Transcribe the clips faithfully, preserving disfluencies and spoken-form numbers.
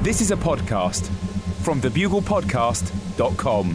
This is a podcast from the bugle podcast dot com.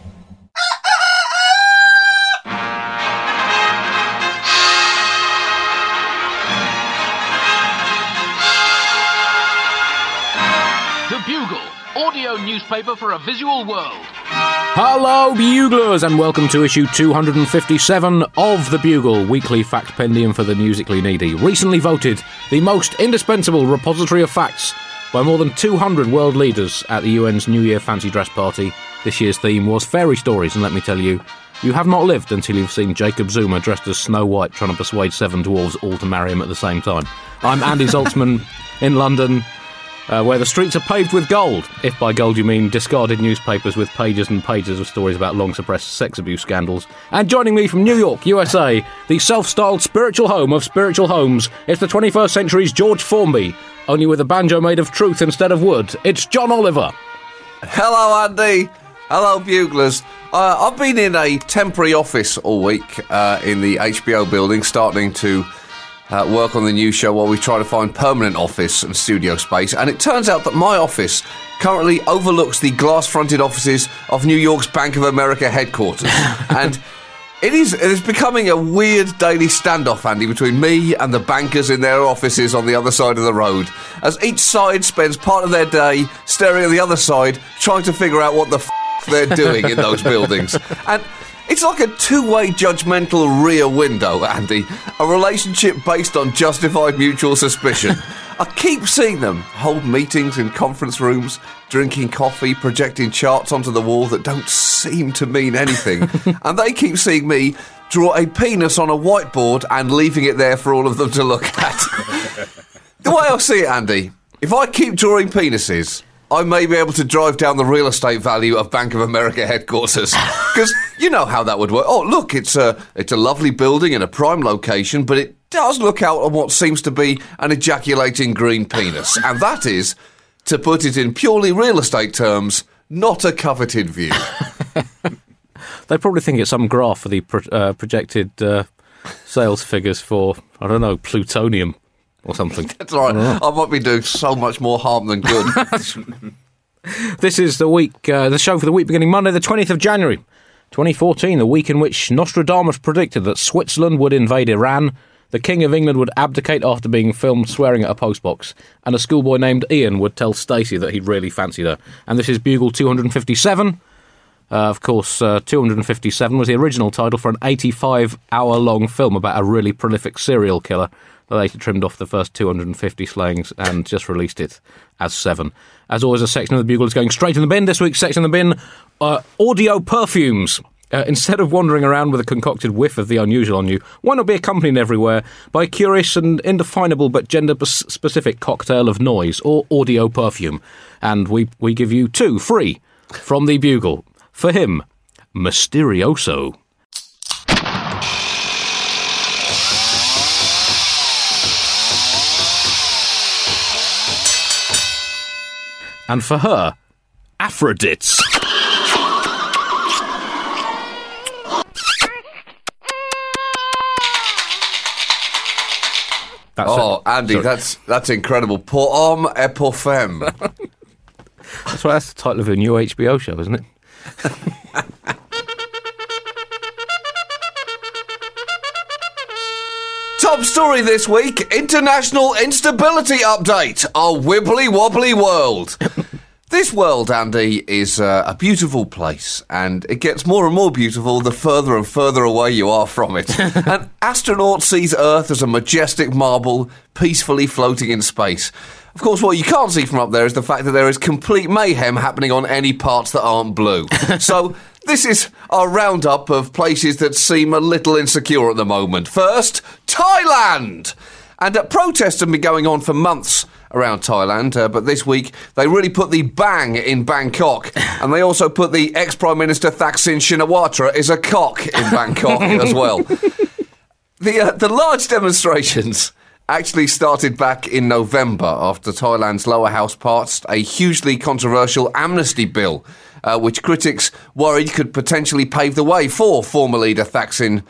The Bugle, audio newspaper for a visual world. Hello, Buglers, and welcome to issue two hundred fifty-seven of The Bugle, weekly fact pendium for the musically needy. Recently voted the most indispensable repository of facts by more than two hundred world leaders at the U N's New Year fancy dress party. This year's theme was fairy stories, and let me tell you, you have not lived until you've seen Jacob Zuma dressed as Snow White trying to persuade seven dwarves all to marry him at the same time. I'm Andy Zaltzman in London, Uh, where the streets are paved with gold, if by gold you mean discarded newspapers with pages and pages of stories about long-suppressed sex abuse scandals. And joining me from New York, U S A, the self-styled spiritual home of spiritual homes, it's the twenty-first century's George Formby, only with a banjo made of truth instead of wood. It's John Oliver. Hello, Andy. Hello, Buglers. Uh, I've been in a temporary office all week uh, in the H B O building, starting to Uh, work on the new show while we try to find permanent office and studio space, and it turns out that my office currently overlooks the glass-fronted offices of New York's Bank of America headquarters. And it is it is becoming a weird daily standoff, Andy, between me and the bankers in their offices on the other side of the road, as each side spends part of their day staring at the other side, trying to figure out what the f*** they're doing in those buildings. And it's like a two-way judgmental rear window, Andy. A relationship based on justified mutual suspicion. I keep seeing them hold meetings in conference rooms, drinking coffee, projecting charts onto the wall that don't seem to mean anything. And they keep seeing me draw a penis on a whiteboard and leaving it there for all of them to look at. The way I see it, Andy, if I keep drawing penises, I may be able to drive down the real estate value of Bank of America headquarters. Because you know how that would work. Oh, look, it's a, it's a lovely building in a prime location, but it does look out on what seems to be an ejaculating green penis. And that is, to put it in purely real estate terms, not a coveted view. They probably think it's some graph for the pro- uh, projected uh, sales figures for, I don't know, plutonium or something. That's right. I, I might be doing so much more harm than good. This is the week, uh, the show for the week beginning Monday, the twentieth of January, twenty fourteen, the week in which Nostradamus predicted that Switzerland would invade Iran, the King of England would abdicate after being filmed swearing at a postbox, and a schoolboy named Ian would tell Stacey that he'd really fancied her. And this is Bugle two hundred fifty-seven. Uh, of course, uh, two hundred fifty-seven was the original title for an eighty-five hour long film about a really prolific serial killer. They later trimmed off the first two hundred fifty slayings and just released it as seven. As always, a section of the Bugle is going straight in the bin. This week's section in the bin, uh, audio perfumes. Uh, instead of wandering around with a concocted whiff of the unusual on you, why not be accompanied everywhere by a curious and indefinable but gender-specific cocktail of noise or audio perfume? And we, we give you two free from the Bugle. For him, Mysterioso. And for her, Aphrodite. That's oh, it. Andy, Sorry. that's that's incredible. Pour homme et pour femme. That's right, that's the title of a new H B O show, isn't it? Top story this week, international instability update. Our wibbly wobbly world. This world, Andy, is uh, a beautiful place, and it gets more and more beautiful the further and further away you are from it. An astronaut sees Earth as a majestic marble peacefully floating in space. Of course, what you can't see from up there is the fact that there is complete mayhem happening on any parts that aren't blue. So this is our roundup of places that seem a little insecure at the moment. First, Thailand! And uh, protests have been going on for months around Thailand, uh, but this week they really put the bang in Bangkok, and they also put the ex-Prime Minister Thaksin Shinawatra as a cock in Bangkok as well. The uh, the large demonstrations actually started back in November after Thailand's lower house passed a hugely controversial amnesty bill, uh, which critics worried could potentially pave the way for former leader Thaksin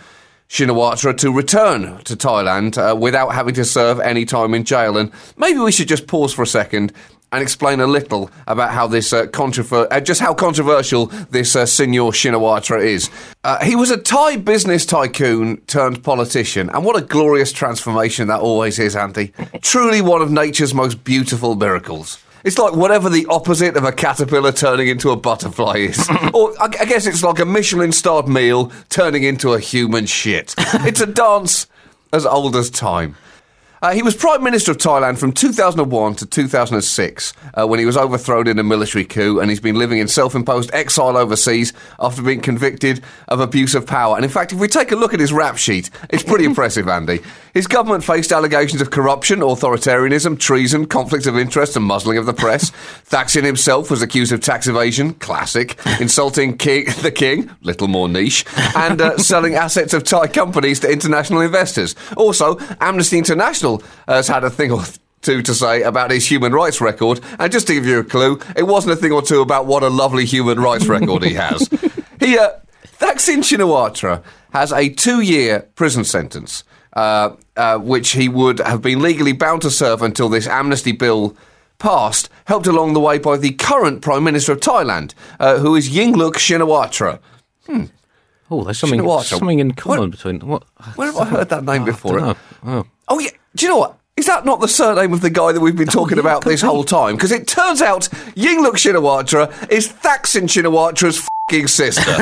Shinawatra to return to Thailand uh, without having to serve any time in jail. And maybe we should just pause for a second and explain a little about how this uh, controver- uh, just how controversial this uh, Senor Shinawatra is. Uh, he was a Thai business tycoon turned politician, and what a glorious transformation that always is, Andy. Truly one of nature's most beautiful miracles. It's like whatever the opposite of a caterpillar turning into a butterfly is. Or I, I guess it's like a Michelin-starred meal turning into a human shit. It's a dance as old as time. Uh, he was Prime Minister of Thailand from two thousand one to two thousand six, uh, when he was overthrown in a military coup, and he's been living in self-imposed exile overseas after being convicted of abuse of power. And in fact, if we take a look at his rap sheet, it's pretty impressive, Andy. His government faced allegations of corruption, authoritarianism, treason, conflicts of interest and muzzling of the press. Thaksin himself was accused of tax evasion, classic, insulting king, the king, little more niche, and uh, selling assets of Thai companies to international investors. Also, Amnesty International has had a thing or two to say about his human rights record, and just to give you a clue, it wasn't a thing or two about what a lovely human rights record he has. He, uh, Thaksin Shinawatra has a two-year prison sentence, uh, uh, which he would have been legally bound to serve until this amnesty bill passed, helped along the way by the current Prime Minister of Thailand, uh, who is Yingluck Shinawatra. Hmm. Oh, there's something something in common what, between... What? Where have I heard that name oh, before? Oh. oh, yeah. Do you know what? Is that not the surname of the guy that we've been talking oh, yeah, about this whole time? Because it turns out Yingluck Shinawatra is Thaksin Shinawatra's f***ing sister.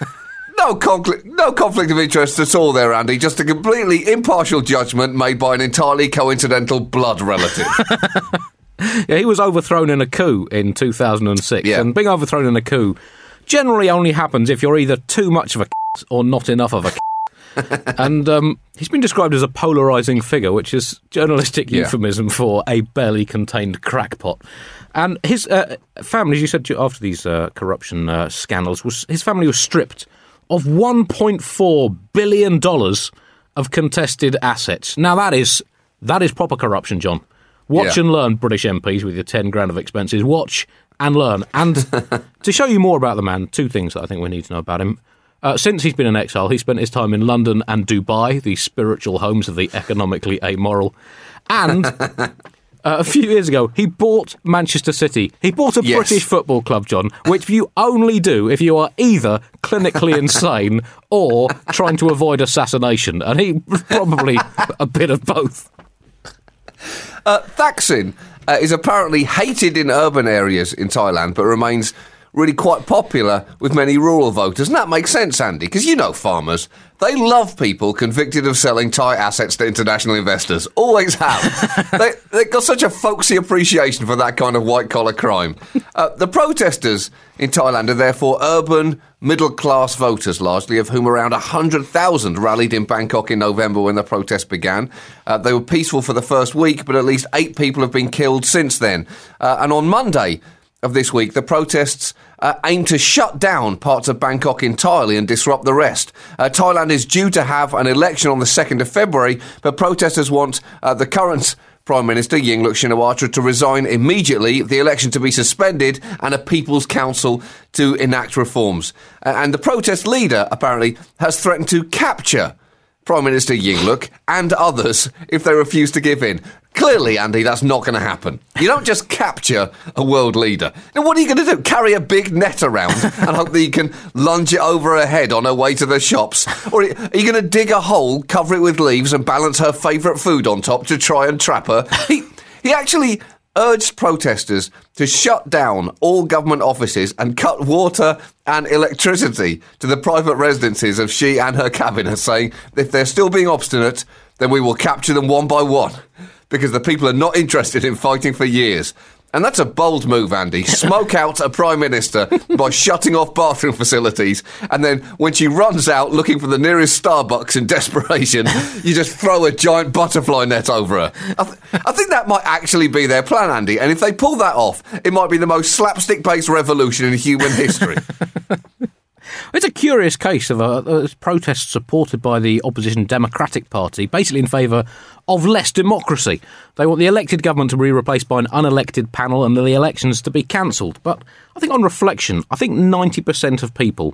No conflict, no conflict of interest at all there, Andy. Just a completely impartial judgment made by an entirely coincidental blood relative. Yeah, he was overthrown in a coup in two thousand six. Yeah. And being overthrown in a coup generally only happens if you're either too much of a c*** or not enough of a c***. And um, he's been described as a polarising figure, which is journalistic yeah. euphemism for a barely contained crackpot. And his uh, family, as you said after these uh, corruption uh, scandals, was his family was stripped of one point four billion dollars of contested assets. Now that is that is proper corruption, John. Watch yeah. and learn, British M Ps, with your ten grand of expenses. Watch and learn. And to show you more about the man, two things that I think we need to know about him. Uh, since he's been in exile, he spent his time in London and Dubai, the spiritual homes of the economically amoral. And uh, a few years ago, he bought Manchester City. He bought a yes. British football club, John, which you only do if you are either clinically insane or trying to avoid assassination. And he was probably a bit of both. Uh, Thaksin uh, is apparently hated in urban areas in Thailand, but remains really quite popular with many rural voters. And that makes sense, Andy, because you know farmers. They love people convicted of selling Thai assets to international investors. Always have. they, they've got such a folksy appreciation for that kind of white-collar crime. Uh, the protesters in Thailand are therefore urban, middle-class voters, largely, of whom around one hundred thousand rallied in Bangkok in November when the protests began. Uh, they were peaceful for the first week, but at least eight people have been killed since then. Uh, and on Monday of this week, the protests uh, aim to shut down parts of Bangkok entirely and disrupt the rest. Uh, Thailand is due to have an election on the second of February, but protesters want uh, the current Prime Minister, Yingluck Shinawatra, to resign immediately, the election to be suspended, and a People's Council to enact reforms. Uh, and the protest leader, apparently, has threatened to capture Prime Minister Yingluck and others if they refuse to give in. Clearly, Andy, that's not going to happen. You don't just capture a world leader. Now, what are you going to do? Carry a big net around and hope that you can lunge it over her head on her way to the shops? Or are you going to dig a hole, cover it with leaves and balance her favourite food on top to try and trap her? He, he actually urged protesters to shut down all government offices and cut water and electricity to the private residences of she and her cabinet, saying if they're still being obstinate, then we will capture them one by one, because the people are not interested in fighting for years. And that's a bold move, Andy. Smoke out a Prime Minister by shutting off bathroom facilities, and then when she runs out looking for the nearest Starbucks in desperation, you just throw a giant butterfly net over her. I, th- I think that might actually be their plan, Andy, and if they pull that off, it might be the most slapstick-based revolution in human history. It's a curious case of a, a protest supported by the opposition Democratic Party, basically in favour of less democracy. They want the elected government to be replaced by an unelected panel and the elections to be cancelled. But I think on reflection, I think ninety percent of people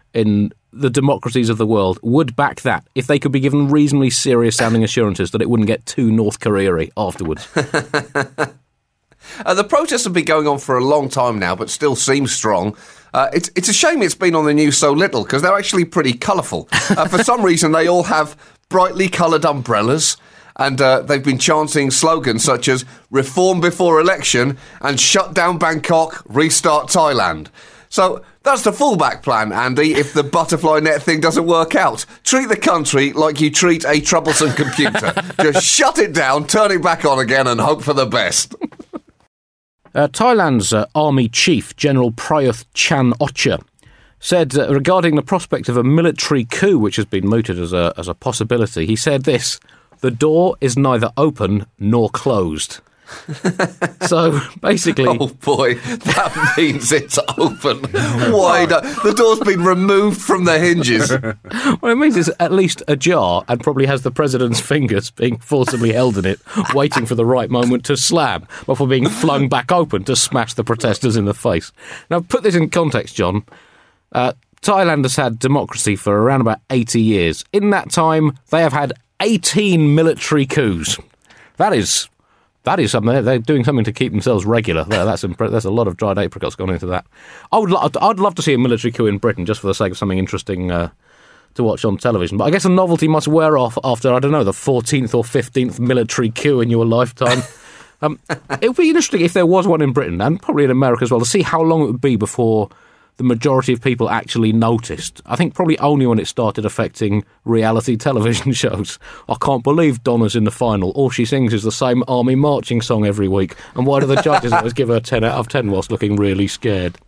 in the democracies of the world would back that if they could be given reasonably serious-sounding assurances that it wouldn't get too North Korea-y afterwards. Uh, the protests have been going on for a long time now, but still seem strong. Uh, it's, it's a shame it's been on the news so little, because they're actually pretty colourful. Uh, for some reason, they all have brightly coloured umbrellas, and uh, they've been chanting slogans such as reform before election and shut down Bangkok, restart Thailand. So that's the fallback plan, Andy, if the butterfly net thing doesn't work out. Treat the country like you treat a troublesome computer. Just shut it down, turn it back on again, and hope for the best. Uh, Thailand's uh, army chief, General Prayuth Chan-ocha, said uh, regarding the prospect of a military coup, which has been mooted as a, as a possibility, he said this: "The door is neither open nor closed." So basically, oh boy, that means it's open wide. The door's been removed from the hinges. Well, it means it's at least ajar and probably has the president's fingers being forcibly held in it, waiting for the right moment to slam before being flung back open to smash the protesters in the face. Now, put this in context, John. Uh, Thailand has had democracy for around about eighty years. In that time, they have had eighteen military coups. That is... That is something. They're doing something to keep themselves regular. That's impre- There's a lot of dried apricots gone into that. I would. Lo- I'd love to see a military coup in Britain, just for the sake of something interesting uh, to watch on television. But I guess the novelty must wear off after, I don't know, the fourteenth or fifteenth military coup in your lifetime. um, it would be interesting if there was one in Britain, and probably in America as well, to see how long it would be before the majority of people actually noticed. I think probably only when it started affecting reality television shows. I can't believe Donna's in the final. All she sings is the same army marching song every week. And why do the judges always give her ten out of ten whilst looking really scared?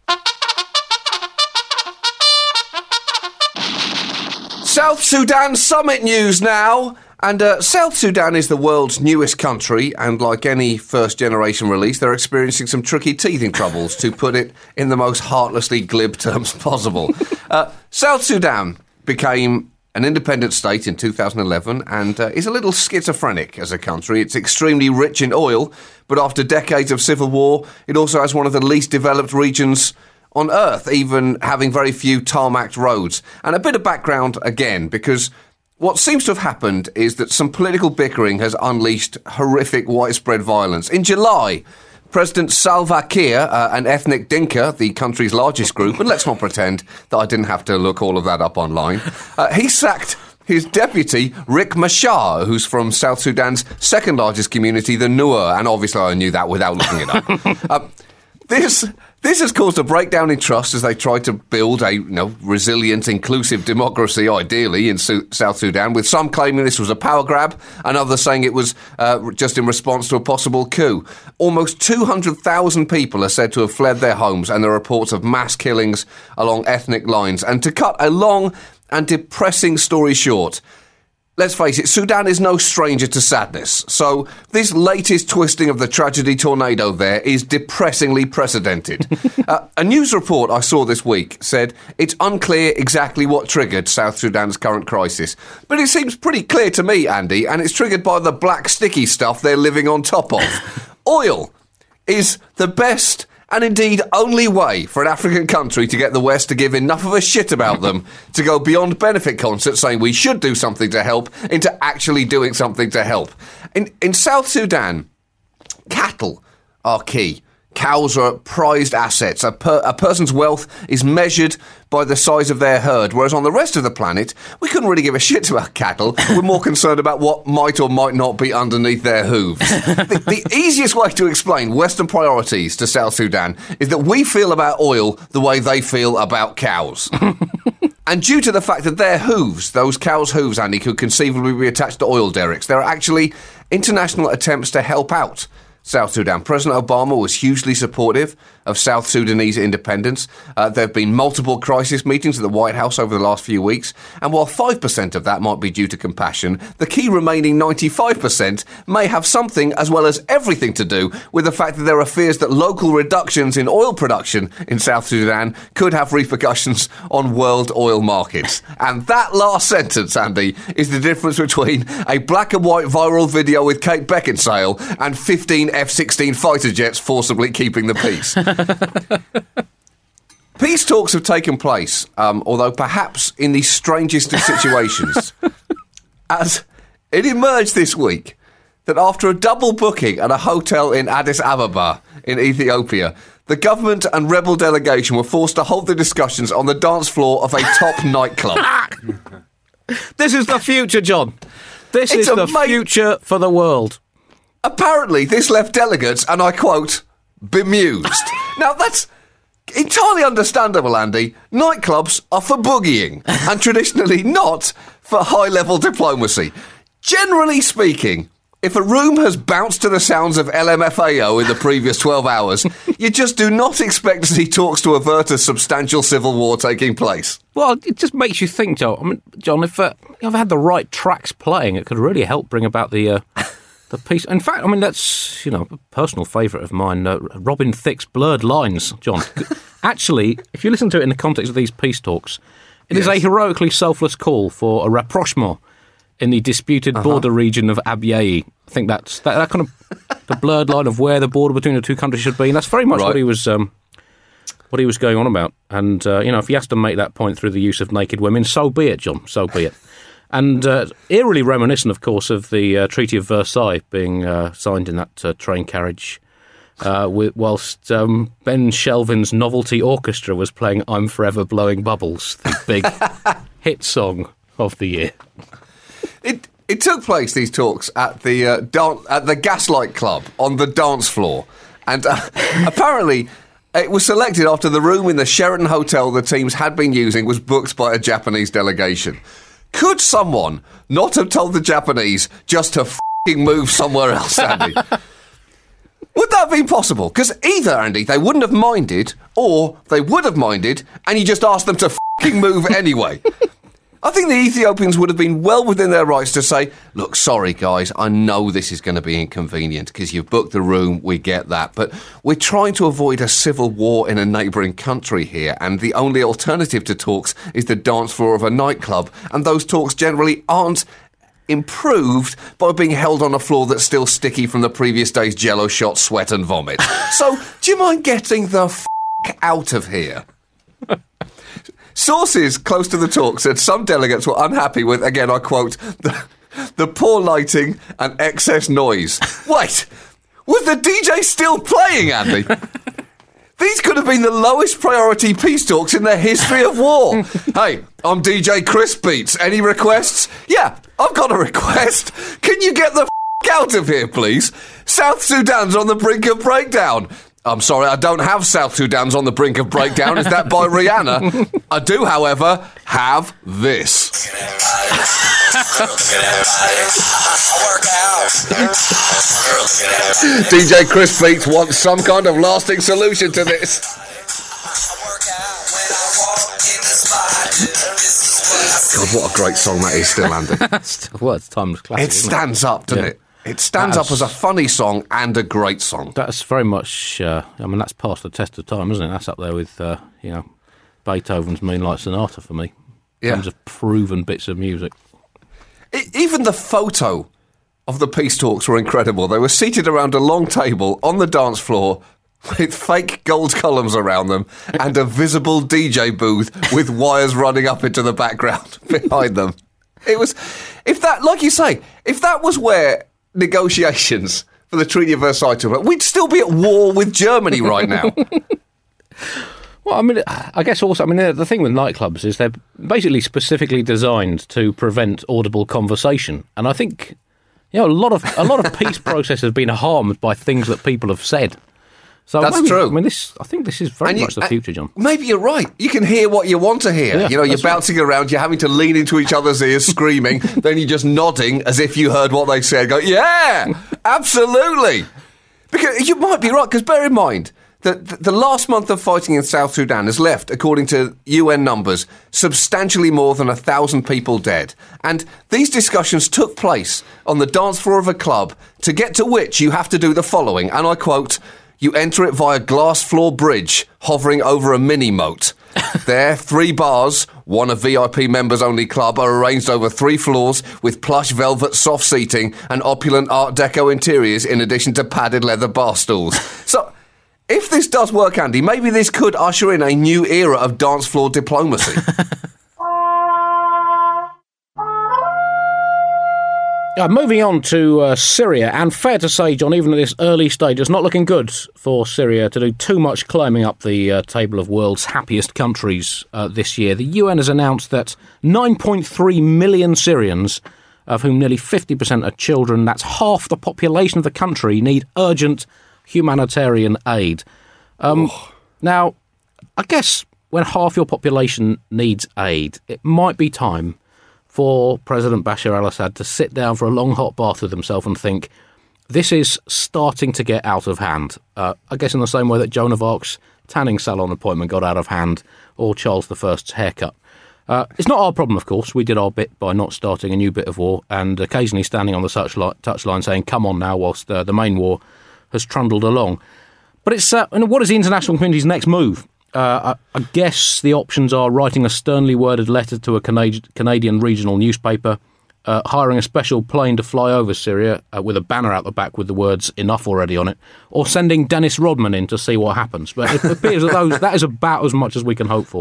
South Sudan summit news now. And uh, South Sudan is the world's newest country, and like any first-generation release, they're experiencing some tricky teething troubles, to put it in the most heartlessly glib terms possible. Uh, South Sudan became an independent state in two thousand eleven and uh, is a little schizophrenic as a country. It's extremely rich in oil, but after decades of civil war, it also has one of the least developed regions on Earth, even having very few tarmacked roads. And a bit of background again, because what seems to have happened is that some political bickering has unleashed horrific widespread violence. In July, President Salva Kiir, uh, an ethnic Dinka, the country's largest group, but let's not pretend that I didn't have to look all of that up online, uh, he sacked his deputy, Riek Machar, who's from South Sudan's second largest community, the Nuer, and obviously I knew that without looking it up. uh, this... This has caused a breakdown in trust as they try to build a you know, resilient, inclusive democracy, ideally, in Su- South Sudan, with some claiming this was a power grab and others saying it was uh, just in response to a possible coup. Almost two hundred thousand people are said to have fled their homes, and there are reports of mass killings along ethnic lines. And to cut a long and depressing story short, let's face it, Sudan is no stranger to sadness. So this latest twisting of the tragedy tornado there is depressingly precedented. uh, a news report I saw this week said it's unclear exactly what triggered South Sudan's current crisis. But it seems pretty clear to me, Andy, and it's triggered by the black sticky stuff they're living on top of. Oil is the best and indeed only way for an African country to get the West to give enough of a shit about them to go beyond benefit concerts saying we should do something to help into actually doing something to help. In, in South Sudan, cattle are key. Cows are prized assets. A, per, a person's wealth is measured by the size of their herd, whereas on the rest of the planet, we couldn't really give a shit about cattle. We're more concerned about what might or might not be underneath their hooves. the, the easiest way to explain Western priorities to South Sudan is that we feel about oil the way they feel about cows. And due to the fact that their hooves, those cows' hooves, Andy, could conceivably be attached to oil derricks, there are actually international attempts to help out South Sudan. President Obama was hugely supportive of South Sudanese independence. Uh, there have been multiple crisis meetings at the White House over the last few weeks, and while five percent of that might be due to compassion, the key remaining ninety-five percent may have something, as well as everything, to do with the fact that there are fears that local reductions in oil production in South Sudan could have repercussions on world oil markets. And that last sentence, Andy, is the difference between a black and white viral video with Kate Beckinsale and fifteen F sixteen fighter jets forcibly keeping the peace. Peace talks have taken place, um, although perhaps in the strangest of situations. As it emerged this week that after a double booking at a hotel in Addis Ababa in Ethiopia, the government and rebel delegation were forced to hold the discussions on the dance floor of a top nightclub. This is the future, John. This It's is the ama- future for the world. Apparently, this left delegates, and I quote, bemused. Now, that's entirely understandable, Andy. Nightclubs are for boogieing, and traditionally not for high-level diplomacy. Generally speaking, if a room has bounced to the sounds of L M F A O in the previous twelve hours, you just do not expect to see talks to avert a substantial civil war taking place. Well, it just makes you think, John. I mean, John, if uh, I've had the right tracks playing, it could really help bring about the uh, the peace. In fact, I mean, that's, you know, a personal favourite of mine, uh, Robin Thicke's Blurred Lines, John. Actually, if you listen to it in the context of these peace talks, it yes. is a heroically selfless call for a rapprochement in the disputed uh-huh. border region of Abyei. I think that's that, that kind of the blurred line of where the border between the two countries should be. And that's very much right. what he was um, what he was going on about. And uh, you know, if he has to make that point through the use of naked women, so be it, John. So be it. And uh, eerily reminiscent, of course, of the uh, Treaty of Versailles being uh, signed in that uh, train carriage, uh, with, whilst um, Ben Shelvin's Novelty Orchestra was playing "I'm Forever Blowing Bubbles," the big hit song of the year. It it took place, these talks, at the uh, dan- at the Gaslight Club on the dance floor, and uh, apparently it was selected after the room in the Sheraton Hotel the teams had been using was booked by a Japanese delegation. Could someone not have told the Japanese just to f***ing move somewhere else, Andy? Would that have been possible? Because either, Andy, they wouldn't have minded, or they would have minded, and you just asked them to f***ing move anyway. I think the Ethiopians would have been well within their rights to say, look, sorry, guys, I know this is going to be inconvenient because you've booked the room, we get that, but we're trying to avoid a civil war in a neighbouring country here, and the only alternative to talks is the dance floor of a nightclub, and those talks generally aren't improved by being held on a floor that's still sticky from the previous day's jello shot, sweat and vomit. So, do you mind getting the f*** out of here? Sources close to the talk said some delegates were unhappy with, again, I quote, the, the poor lighting and excess noise. Wait, was the D J still playing, Andy? These could have been the lowest priority peace talks in the history of war. Hey, I'm D J Chris Beats. Any requests? Yeah, I've got a request. Can you get the f*** out of here, please? South Sudan's on the brink of breakdown. I'm sorry, I don't have South Sudan's on the brink of breakdown. Is that by Rihanna? I do, however, have this. D J Chris Beats wants some kind of lasting solution to this. God, what a great song that is still, Andy. Well, it's timeless classic. It stands up, doesn't yeah. it? It stands that's, up as a funny song and a great song. That's very much, uh, I mean, that's past the test of time, isn't it? That's up there with, uh, you know, Beethoven's Moonlight Sonata for me, in yeah. terms of proven bits of music. It, even the photo of the peace talks were incredible. They were seated around a long table on the dance floor with fake gold columns around them and a visible D J booth with wires running up into the background behind them. It was, if that, like you say, if that was where negotiations for the Treaty of Versailles took place, we'd still be at war with Germany right now. Well, I mean, I guess also, I mean, the thing with nightclubs is they're basically specifically designed to prevent audible conversation, and I think, you know, a lot of a lot of peace process has been harmed by things that people have said. So that's maybe, true. I mean, this. I think this is very and much you, the future, John. Maybe you're right. You can hear what you want to hear. Yeah, you know, you're bouncing right. around, you're having to lean into each other's ears, screaming, then you're just nodding as if you heard what they said. Go, yeah, absolutely. Because you might be right, because bear in mind that the last month of fighting in South Sudan has left, according to U N numbers, substantially more than a thousand people dead. And these discussions took place on the dance floor of a club, to get to which you have to do the following, and I quote, you enter it via glass floor bridge, hovering over a mini-moat. There, three bars, one a V I P members-only club, are arranged over three floors with plush velvet soft seating and opulent Art Deco interiors in addition to padded leather bar stools. So, if this does work, Andy, maybe this could usher in a new era of dance floor diplomacy. Uh, moving on to uh, Syria, and fair to say, John, even at this early stage, it's not looking good for Syria to do too much climbing up the uh, table of world's happiest countries uh, this year. The U N has announced that nine point three million Syrians, of whom nearly fifty percent are children, that's half the population of the country, need urgent humanitarian aid. Um, now, I guess when half your population needs aid, it might be time for President Bashar al-Assad to sit down for a long hot bath with himself and think, this is starting to get out of hand. Uh, I guess in the same way that Joan of Arc's tanning salon appointment got out of hand, or Charles the First's haircut. Uh, it's not our problem, of course. We did our bit by not starting a new bit of war and occasionally standing on the touchline saying, come on now, whilst uh, the main war has trundled along. But it's uh, and what is the international community's next move? Uh, I, I guess the options are writing a sternly worded letter to a Canadi- Canadian regional newspaper, uh, hiring a special plane to fly over Syria uh, with a banner out the back with the words enough already on it, or sending Dennis Rodman in to see what happens. But it appears that those, that is about as much as we can hope for.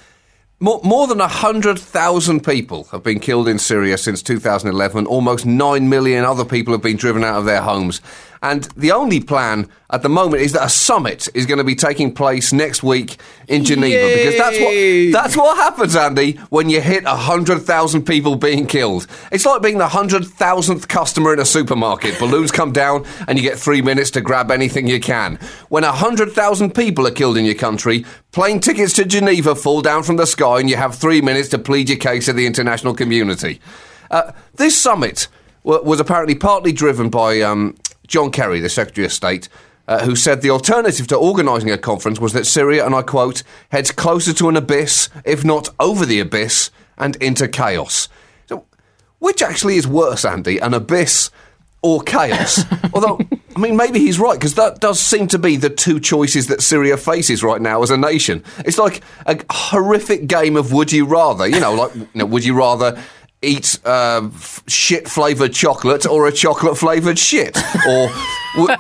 More, more than one hundred thousand people have been killed in Syria since two thousand eleven. Almost nine million other people have been driven out of their homes. And the only plan at the moment is that a summit is going to be taking place next week in Geneva. Yay! Because that's what that's what happens, Andy, when you hit one hundred thousand people being killed. It's like being the one hundred thousandth customer in a supermarket. Balloons come down and you get three minutes to grab anything you can. When one hundred thousand people are killed in your country, plane tickets to Geneva fall down from the sky and you have three minutes to plead your case to the international community. Uh, this summit w- was apparently partly driven by Um, John Kerry, the Secretary of State, uh, who said the alternative to organising a conference was that Syria, and I quote, heads closer to an abyss, if not over the abyss, and into chaos. So, which actually is worse, Andy, an abyss or chaos? Although, I mean, maybe he's right, because that does seem to be the two choices that Syria faces right now as a nation. It's like a horrific game of would you rather, you know, like, you know, would you rather eat uh, f- shit-flavoured chocolate or a chocolate-flavoured shit? Or w-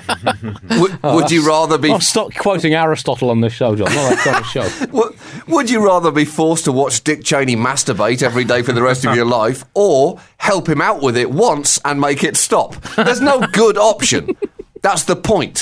w- oh, would you rather be... I'll stop quoting Aristotle on this show, John. Not that kind of show. w- would you rather be forced to watch Dick Cheney masturbate every day for the rest of your life, or help him out with it once and make it stop? There's no good option. That's the point.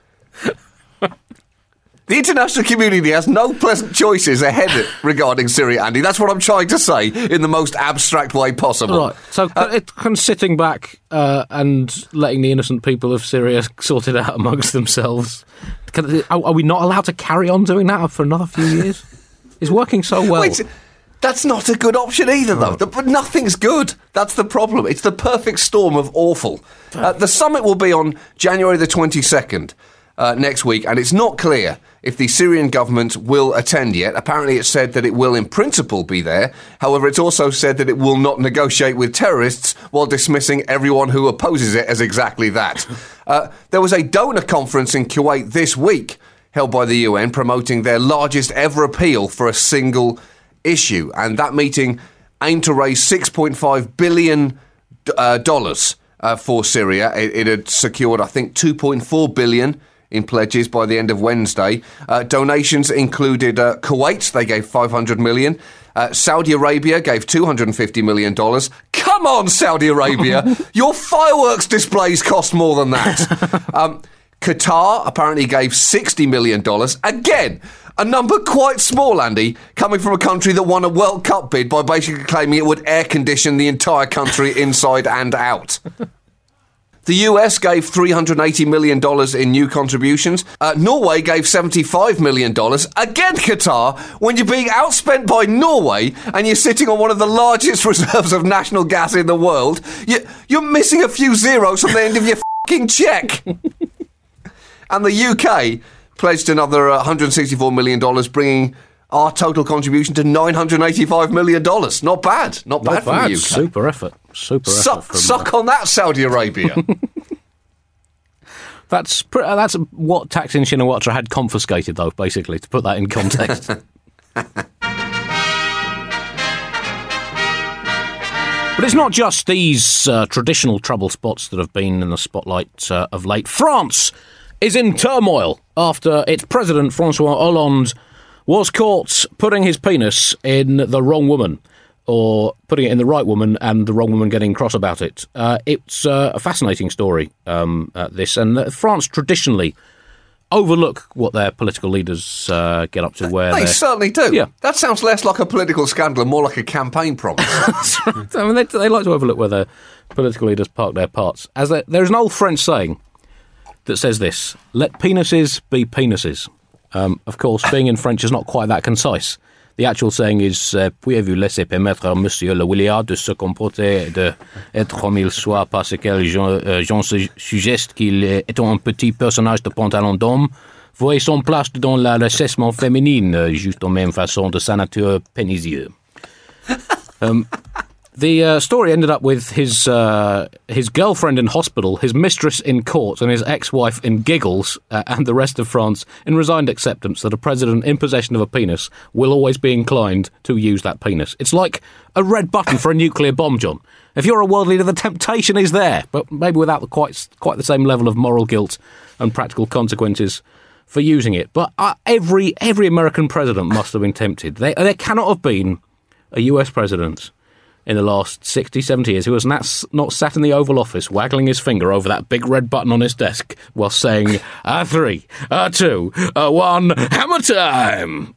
The international community has no pleasant choices ahead regarding Syria, Andy. That's what I'm trying to say in the most abstract way possible. Right. So uh, it, can sitting back uh, and letting the innocent people of Syria sort it out amongst themselves, can, are, are we not allowed to carry on doing that for another few years? It's working so well. Wait, that's not a good option either, though. Oh. But nothing's good. That's the problem. It's the perfect storm of awful. Uh, the summit will be on January the twenty-second. Uh, next week, and it's not clear if the Syrian government will attend yet. Apparently it's said that it will in principle be there. However, it's also said that it will not negotiate with terrorists while dismissing everyone who opposes it as exactly that. Uh, there was a donor conference in Kuwait this week held by the U N promoting their largest ever appeal for a single issue, and that meeting aimed to raise six point five billion dollars uh, uh, for Syria. It, it had secured, I think, two point four billion dollars in pledges by the end of Wednesday. Uh, donations included uh, Kuwait, they gave five hundred million dollars. Uh, Saudi Arabia gave two hundred fifty million dollars. Come on, Saudi Arabia! Your fireworks displays cost more than that. Um, Qatar apparently gave sixty million dollars. Again, a number quite small, Andy, coming from a country that won a World Cup bid by basically claiming it would air condition the entire country inside and out. The U S gave three hundred eighty million dollars in new contributions. Uh, Norway gave seventy-five million dollars. Again, Qatar, when you're being outspent by Norway and you're sitting on one of the largest reserves of national gas in the world, you, you're missing a few zeros from the end of your f***ing cheque. And the U K pledged another uh, one hundred sixty-four million dollars, bringing our total contribution to nine hundred eighty-five million dollars. Not bad. Not bad, Not bad. from the U K. Super effort. Super suck, effort. From suck on that, Saudi Arabia. That's pr- that's what Thaksin Shinawatra had confiscated, though, basically, to put that in context. But it's not just these uh, traditional trouble spots that have been in the spotlight uh, of late. France is in turmoil after its president, Francois Hollande, was caught putting his penis in the wrong woman, or putting it in the right woman and the wrong woman getting cross about it. Uh, it's uh, a fascinating story, um, uh, this, and uh, France traditionally overlook what their political leaders uh, get up to. Where they certainly do. Yeah. That sounds less like a political scandal and more like a campaign promise. That's right. I mean, they, they like to overlook where their political leaders park their parts. As they, there's an old French saying that says this: "Let penises be penises." Um, of course, being in French is not quite that concise. The actual saying is uh, "Pouvez-vous laisser permettre à Monsieur le Williard de se comporter de être comme il soit parce que j'en euh, se suggeste qu'il est un petit personnage de pantalon d'homme, voyez son place dans la l'assessment féminine, juste en même façon de sa nature pénisieux." Um, the uh, story ended up with his uh, his girlfriend in hospital, his mistress in court, and his ex-wife in giggles, uh, and the rest of France in resigned acceptance that a president in possession of a penis will always be inclined to use that penis. It's like a red button for a nuclear bomb, John. If you're a world leader, the temptation is there, but maybe without the quite quite the same level of moral guilt and practical consequences for using it. But uh, every every American president must have been tempted. They, there cannot have been a U S president in the last sixty, seventy years who has not, not sat in the Oval Office waggling his finger over that big red button on his desk while saying, a three, a two, a one, hammer time!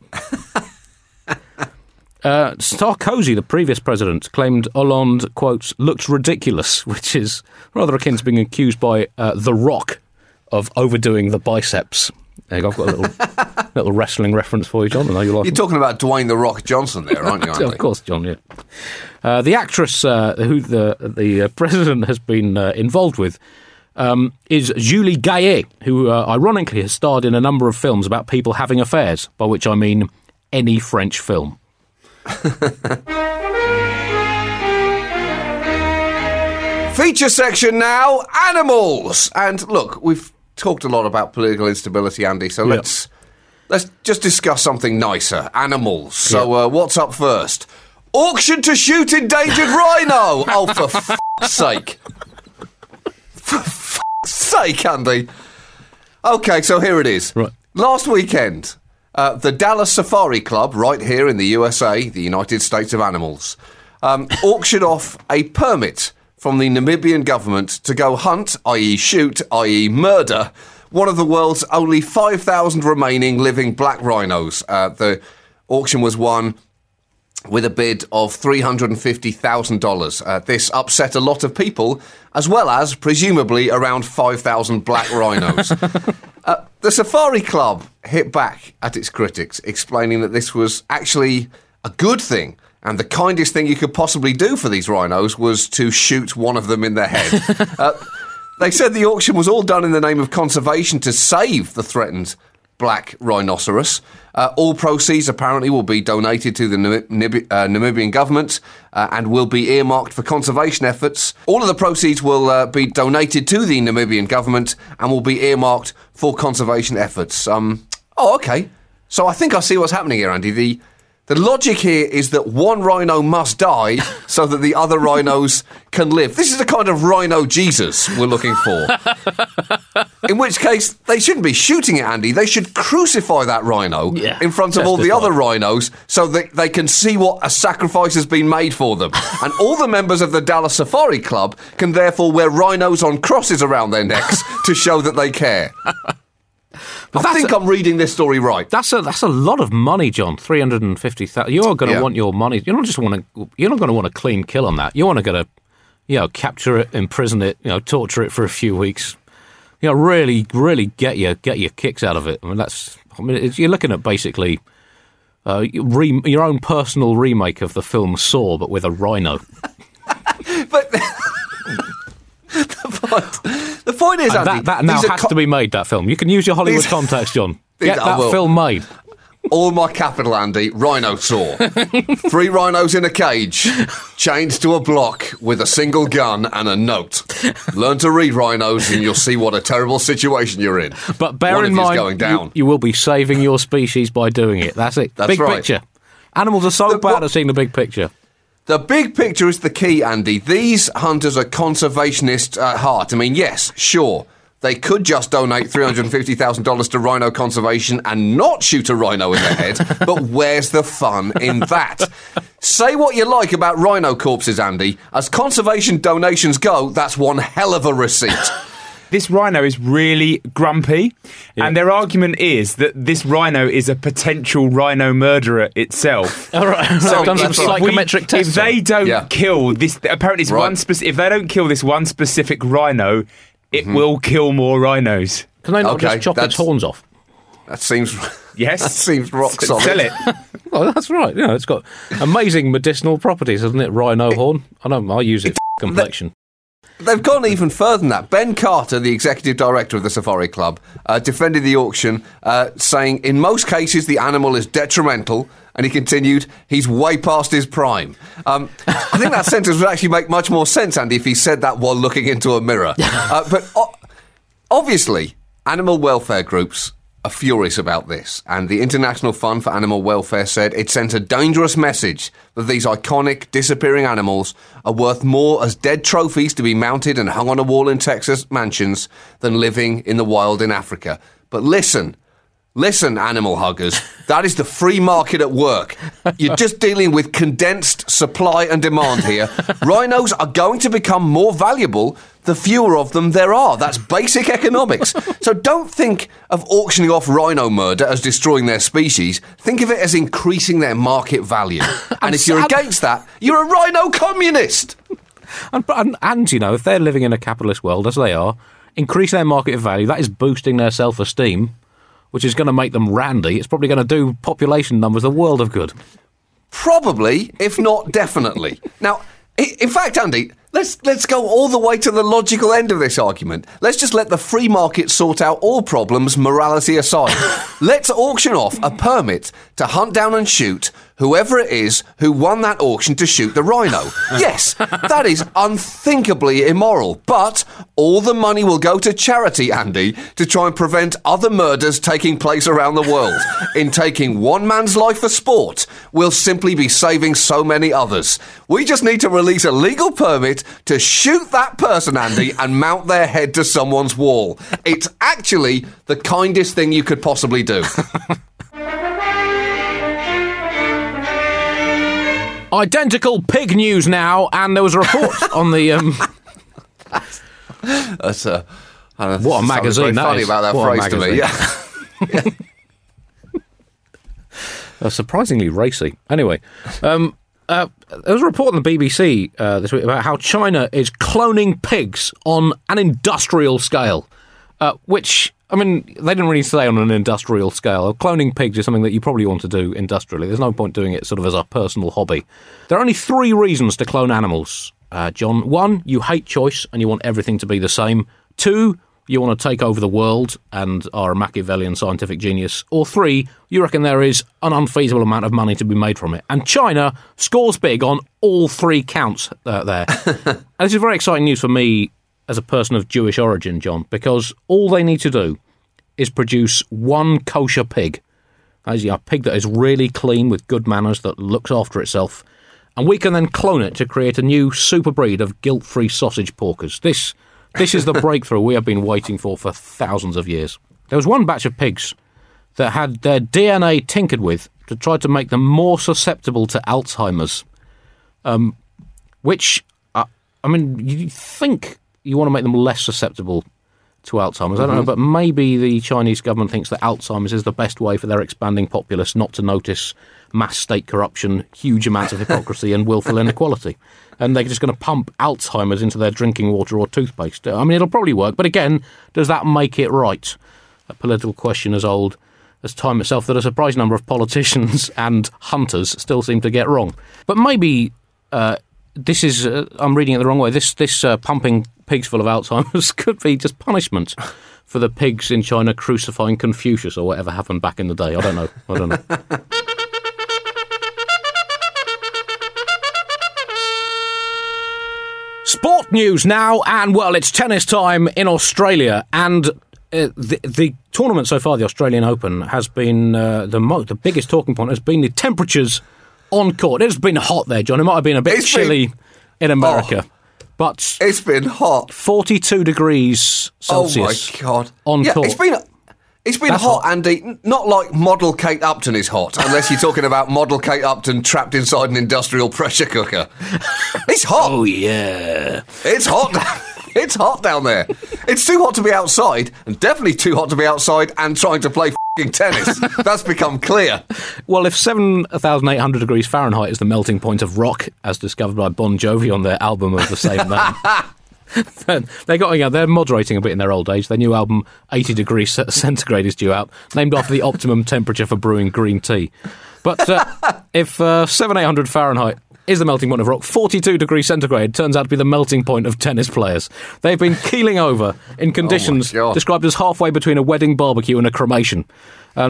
uh, Sarkozy, the previous president, claimed Hollande, quote, looked ridiculous, which is rather akin to being accused by uh, The Rock of overdoing the biceps. There you go, I've got a little, little wrestling reference for you, John. I know you like You're it. talking about Dwayne The Rock Johnson there, aren't you, Andy? Of course, John, yeah. Uh, the actress uh, who the the uh, president has been uh, involved with um, is Julie Gaillet, who uh, ironically has starred in a number of films about people having affairs, by which I mean any French film. Feature section now, animals! And look, we've talked a lot about political instability, Andy, so Yep. let's let's just discuss something nicer, animals. So uh, what's up first? Auction to shoot endangered rhino! Oh, for f***'s sake. For f***'s sake, Andy. Okay, so here it is. Right. Last weekend, uh, the Dallas Safari Club, right here in the U S A, the United States of Animals, um, auctioned off a permit from the Namibian government to go hunt, that is shoot, that is murder, one of the world's only five thousand remaining living black rhinos. Uh, the auction was won with a bid of three hundred fifty thousand dollars. Uh, this upset a lot of people, as well as, presumably, around five thousand black rhinos. uh, the Safari Club hit back at its critics, explaining that this was actually a good thing, and the kindest thing you could possibly do for these rhinos was to shoot one of them in the head. uh, they said the auction was all done in the name of conservation to save the threatened black rhinoceros. Uh, all proceeds apparently will be donated to the Namib- uh, Namibian government uh, and will be earmarked for conservation efforts. All of the proceeds will uh, be donated to the Namibian government and will be earmarked for conservation efforts. Um, oh, okay. So I think I see what's happening here, Andy. The The logic here is that one rhino must die so that the other rhinos can live. This is the kind of rhino Jesus we're looking for. In which case, they shouldn't be shooting it, Andy. They should crucify that rhino Yeah, in front of all the testify. other rhinos so that they can see what a sacrifice has been made for them. And all the members of the Dallas Safari Club can therefore wear rhinos on crosses around their necks to show that they care. I that's think a- I'm reading this story right. That's a that's a lot of money, John. Three hundred and fifty thousand. You are going to Yeah. want your money. You're not just want to. You're not going to want a clean kill on that. You want to get a, you know, capture it, imprison it, you know, torture it for a few weeks. You know, really, really get your get your kicks out of it. I mean, that's. I mean, it's, you're looking at basically, uh, re, your own personal remake of the film Saw, but with a rhino. But the point, the point is, And Andy, that that now these are has co- to be made. That film. You can use your Hollywood These- contacts, John. These- Get I that will. film made. all my capital, Andy. Rhino saw. Three rhinos in a cage, chained to a block with a single gun and a note. Learn to read, rhinos, and you'll see what a terrible situation you're in. But bear One in of you's mind, going down. You, you will be saving your species by doing it. That's it. That's big right. picture. Animals are so The- bad what- at seeing the big picture. The big picture is the key, Andy. These hunters are conservationists at heart. I mean, yes, sure, they could just donate three hundred fifty thousand dollars to rhino conservation and not shoot a rhino in the head, but where's the fun in that? Say what you like about rhino corpses, Andy. As conservation donations go, that's one hell of a receipt. This rhino is really grumpy, yeah. and their argument is that this rhino is a potential rhino murderer itself. All right, so done some psychometric we, tests. If they don't yeah. kill this, apparently it's right. one specific. If they don't kill this one specific rhino, it mm-hmm. will kill more rhinos. Can they not okay, just chop that's, its horns off? That seems. Yes, that seems rock solid. Sell it. Well, that's right. Yeah, it's got amazing medicinal properties, hasn't it? Rhino horn. I know. I use it for complexion. They've gone even further than that. Ben Carter, the executive director of the Safari Club, uh, defended the auction, uh, saying in most cases the animal is detrimental, and he continued, he's way past his prime. Um, I think that sentence would actually make much more sense, Andy, if he said that while looking into a mirror. Uh, but o- obviously, animal welfare groups are furious about this, and the International Fund for Animal Welfare said it sent a dangerous message that these iconic disappearing animals are worth more as dead trophies to be mounted and hung on a wall in Texas mansions than living in the wild in Africa. But listen, listen, animal huggers, that is the free market at work. You're just dealing with condensed supply and demand here. Rhinos are going to become more valuable the fewer of them there are. That's basic economics. So don't think of auctioning off rhino murder as destroying their species. Think of it as increasing their market value. And if you're against that, you're a rhino communist. And, and, and, you know, if they're living in a capitalist world, as they are, increase their market value, that is boosting their self-esteem, which is going to make them randy. It's probably going to do population numbers a world of good. Probably, if not definitely. Now, in fact, Andy, let's let's go all the way to the logical end of this argument. Let's just let the free market sort out all problems, morality aside. Let's auction off a permit to hunt down and shoot whoever it is who won that auction to shoot the rhino. Yes, that is unthinkably immoral, but all the money will go to charity, Andy, to try and prevent other murders taking place around the world. In taking one man's life for sport, we'll simply be saving so many others. We just need to release a legal permit to shoot that person, Andy, and mount their head to someone's wall. It's actually the kindest thing you could possibly do. Identical pig news now, and there was a report on the... Um... That's a... Uh, what a magazine that funny is. about that what phrase to me, yeah. yeah. uh, surprisingly racy. Anyway, um, uh, there was a report on the B B C uh, this week about how China is cloning pigs on an industrial scale, uh, which... I mean, they didn't really say on an industrial scale. Cloning pigs is something that you probably want to do industrially. There's no point doing it sort of as a personal hobby. There are only three reasons to clone animals, uh, John. One, you hate choice and you want everything to be the same. Two, you want to take over the world and are a Machiavellian scientific genius. Or three, you reckon there is an unfeasible amount of money to be made from it. And China scores big on all three counts uh, there. And this is very exciting news for me as a person of Jewish origin, John, because all they need to do is produce one kosher pig. That is a pig that is really clean with good manners, that looks after itself, and we can then clone it to create a new super breed of guilt-free sausage porkers. This, this is the breakthrough we have been waiting for for thousands of years. There was one batch of pigs that had their D N A tinkered with to try to make them more susceptible to Alzheimer's, um, which, uh, I mean, you think... you want to make them less susceptible to Alzheimer's. Mm-hmm. I don't know, but maybe the Chinese government thinks that Alzheimer's is the best way for their expanding populace not to notice mass state corruption, huge amounts of hypocrisy and willful inequality. And they're just going to pump Alzheimer's into their drinking water or toothpaste. I mean, it'll probably work, but again, does that make it right? A political question as old as time itself that a surprising number of politicians and hunters still seem to get wrong. But maybe... Uh, This is, uh, I'm reading it the wrong way, this this uh, pumping pigs full of Alzheimer's could be just punishment for the pigs in China crucifying Confucius or whatever happened back in the day. I don't know. I don't know. Sport news now, and well, it's tennis time in Australia, and uh, the, the tournament so far, the Australian Open, has been uh, the mo- the biggest talking point has been the temperatures on court. It's been hot there, John. It might have been a bit it's chilly been... in America. Oh, But it's been hot. forty-two degrees Celsius. Oh my God! On yeah, court. it's been it's been That's hot, hot. Andy. N- Not like model Kate Upton is hot, unless you're talking about model Kate Upton trapped inside an industrial pressure cooker. It's hot. Oh yeah, It's hot. It's hot down there. It's too hot to be outside, and definitely too hot to be outside and trying to play f***ing tennis. That's become clear. Well, if seven thousand eight hundred degrees Fahrenheit is the melting point of rock, as discovered by Bon Jovi on their album of the same name, then they got, you know, they're moderating a bit in their old age. Their new album, eighty degrees centigrade, is due out, named after the optimum temperature for brewing green tea. But uh, if uh, seven eight hundred Fahrenheit is the melting point of rock, forty-two degrees centigrade turns out to be the melting point of tennis players. They've been keeling over in conditions Oh my God. described as halfway between a wedding barbecue and a cremation. Um,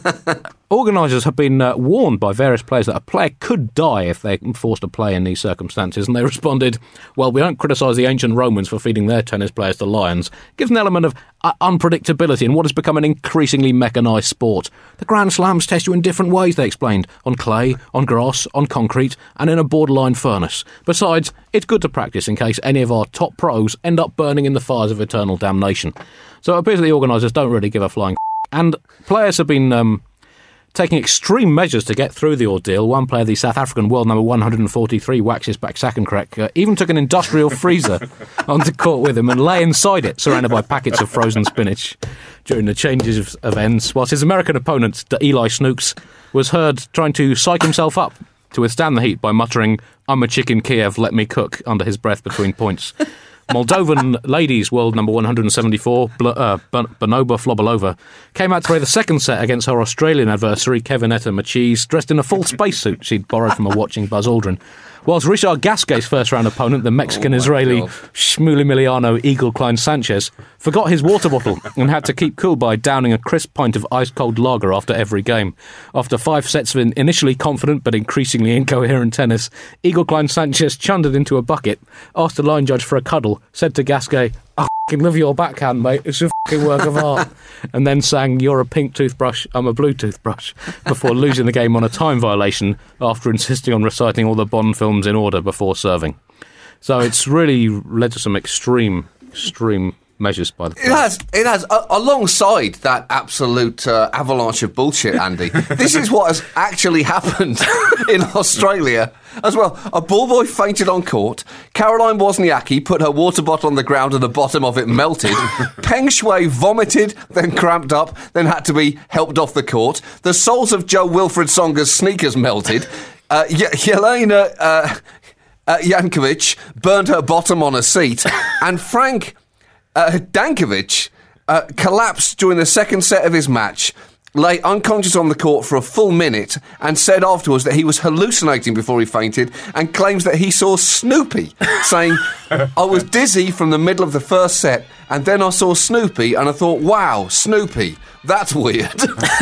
organisers have been uh, warned by various players that a player could die if they're forced to play in these circumstances, and they responded, well, we don't criticise the ancient Romans for feeding their tennis players to lions. It gives an element of uh, unpredictability in what has become an increasingly mechanised sport. The Grand Slams test you in different ways, they explained, on clay, on grass, on concrete, and in a borderline furnace. Besides, it's good to practice in case any of our top pros end up burning in the fires of eternal damnation. So it appears that the organisers don't really give a flying and players have been um, taking extreme measures to get through the ordeal. One player, the South African world number one hundred forty-three, Waxis Baksakenkrek, uh, even took an industrial freezer onto court with him and lay inside it, surrounded by packets of frozen spinach during the changes of, of ends, whilst his American opponent, Eli Snooks, was heard trying to psych himself up to withstand the heat by muttering, "I'm a chicken Kiev, let me cook," under his breath between points. Moldovan ladies world number one hundred seventy-four, Bl- uh, Bonoba Flobalova, came out to play the second set against her Australian adversary, Kevinetta Machis, dressed in a full spacesuit she'd borrowed from a watching Buzz Aldrin. Whilst Richard Gasquet's first-round opponent, the Mexican-Israeli Oh Shmulimiliano Eagle Klein Sanchez, forgot his water bottle and had to keep cool by downing a crisp pint of ice-cold lager after every game. After five sets of initially confident but increasingly incoherent tennis, Eagle Klein Sanchez chunned it into a bucket, asked the line judge for a cuddle, said to Gasquet, "I f***ing love your backhand, mate, it's a f***ing work of art," and then sang, "You're a pink toothbrush, I'm a blue toothbrush," before losing the game on a time violation after insisting on reciting all the Bond films in order before serving. So it's really led to some extreme, extreme measures by the It has, it has. Uh, alongside that absolute uh, avalanche of bullshit, Andy, this is what has actually happened in Australia as well. A ball boy fainted on court. Caroline Wozniacki put her water bottle on the ground and the bottom of it melted. Peng Shuai vomited, then cramped up, then had to be helped off the court. The soles of Joe Wilfred Songa's sneakers melted. Uh, y- Yelena uh, uh, Jankovic burned her bottom on a seat. And Frank Uh, Dankovic uh, collapsed during the second set of his match, lay unconscious on the court for a full minute, and said afterwards that he was hallucinating before he fainted, and claims that he saw Snoopy, saying, "I was dizzy from the middle of the first set, and then I saw Snoopy, and I thought, wow, Snoopy, that's weird."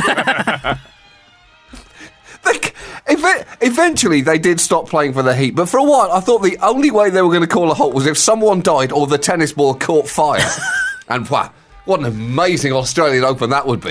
They, ev- eventually, they did stop playing for the Heat, but for a while, I thought the only way they were going to call a halt was if someone died or the tennis ball caught fire. And wow, what an amazing Australian Open that would be.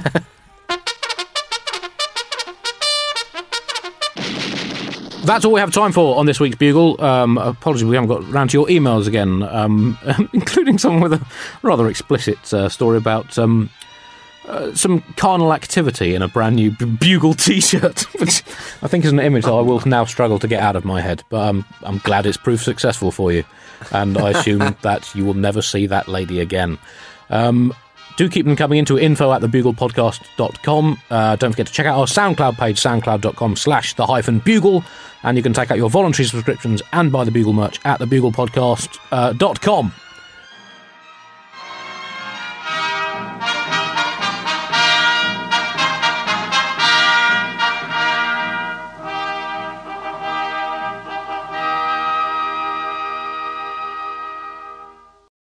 That's all we have time for on this week's Bugle. Um, apologies, we haven't got round to your emails again, um, including someone with a rather explicit uh, story about um, uh, some carnal activity in a brand new B- Bugle T-shirt, which I think is an image that I will now struggle to get out of my head. But um, I'm glad it's proved successful for you, and I assume that you will never see that lady again. Um, Do keep them coming into info at the bugle podcast dot com. Uh, don't forget to check out our SoundCloud page, soundcloud dot com slash the hyphen bugle. And you can take out your voluntary subscriptions and buy the Bugle merch at the bugle podcast dot com.